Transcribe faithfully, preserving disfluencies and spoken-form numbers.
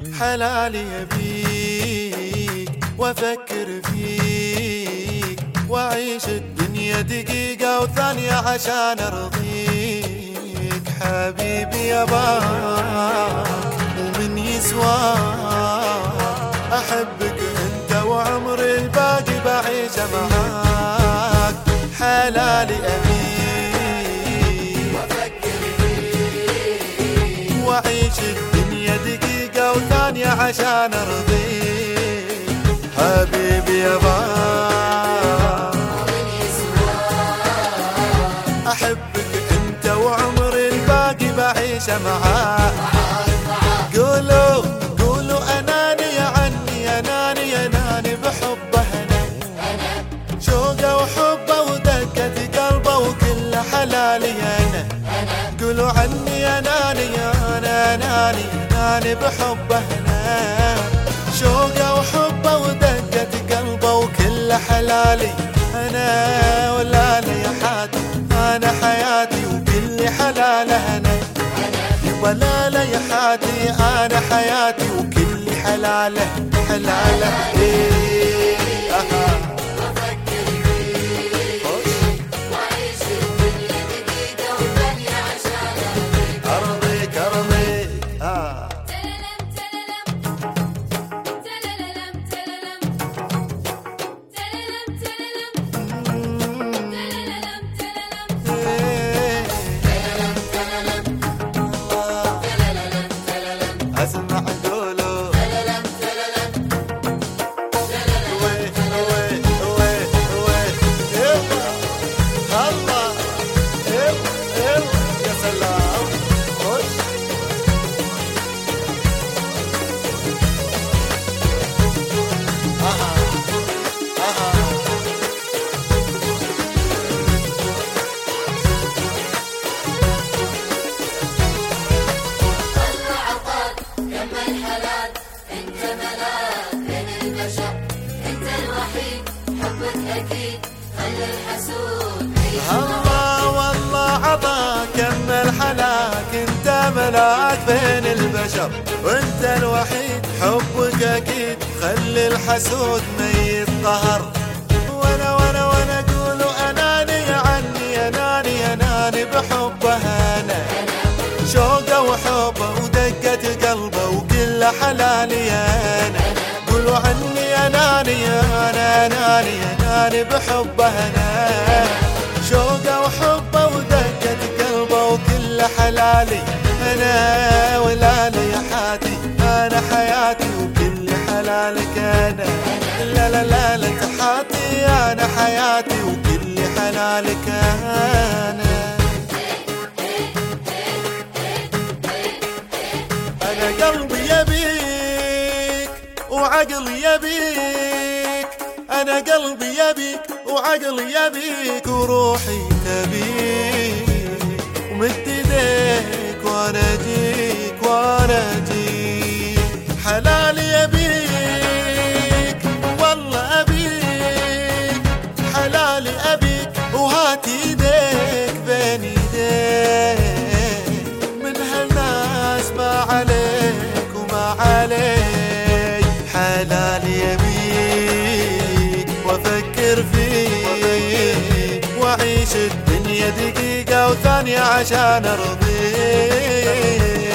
حلالي يبيك وافكر فيك واعيش الدنيا دقيقة وثانية عشان ارضيك. حبيبي يباك ومن يسواك، احبك انت وعمري الباقي بعيشه معاك. حلالي ابيك وافكر فيك واعيش الدنيا دقيقة وثانية عشان ارضيك. حبيبي يباك ومن يسواك، احبك انت وعمري الباقي بعيشه معاك. قولوا قولوا اناني عني اناني اناني بحبه انا، شوقه وحبه ودقة قلبه وكل حلالي انا. قولوا عني اناني انا اناني اناني بحبه انا، شوقه وحبه ودقة قلبه وكل حلالي انا. ولا لا يا حاتي انا حياتي وكل حلاله انا. ولا لا يا حاتي انا حياتي وكل حلاله حلاله. إيه أها. وافكر فيك واعيش الدنيا دقيقة وثانية عشان ارضيك ارضيك اه. تللم تللم تللم تللم تللم تللم تللم. اسمع قولوا تللم تللم وي وي وي وي يلا الله يلا يلا يا سلام. خش اها اها. الله عطاك كم الحلال، انت ملاك بين البشر، انت الوحيد حبك اكيد خلي الحسود يعيش. الله والله عطاك كم الحلاك، انت ملاك بين البشر وانت الوحيد حبك اكيد خلي الحسود ميت قهر. وانا وانا وانا اقولوا اناني عني اناني اناني بحبه انا، شوقه وحبه ودقة قلبه وكل حلالي انا. قولوا عني اناني انا اناني اناني بحبه انا، شوقه وحبه ودقة قلبه وكل حلالي انا. ولا لا يا حاتي انا حياتي وكل حلالك انا. لا لا لا لا تحاتي انا حياتي وكل حلالك انا. أنا قلبي يبيك وعقلي يبيك، أنا قلبي يبيك وعقلي يبيك وروحي تبيك، ومد ايديك وأنا أجيك وأنا أجيك. حلالي يبيك والله أبيك، حلالي أبيك وهات ايديك بين ايديك. من هالناس ما عليك وما عليك. حلالي يبيك وافكر فيك واعيش الدنيا دقيقة وثانية عشان ارضيك.